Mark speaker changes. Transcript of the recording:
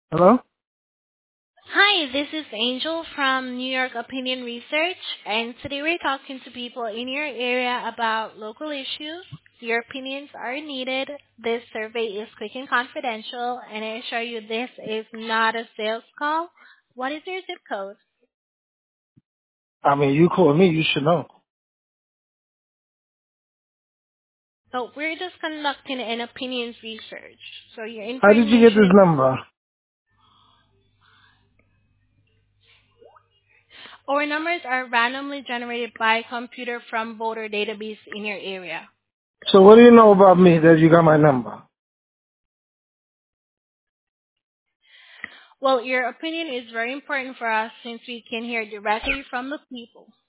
Speaker 1: Hello?
Speaker 2: Hi, this is Angel from New York Opinion Research, and today we're talking to people in your area about local issues. Your opinions are needed. This survey is quick and confidential, and I assure you this is not a sales call. What is your zip code?
Speaker 1: I mean, you call me, you should know.
Speaker 2: So we're just conducting an opinions research. So your
Speaker 1: How did you get this
Speaker 2: information,
Speaker 1: number?
Speaker 2: our numbers are randomly generated by computer from voter database in your area.
Speaker 1: So what do you know about me that you got my number?
Speaker 2: Well, your opinion is very important for us since we can hear directly from the people.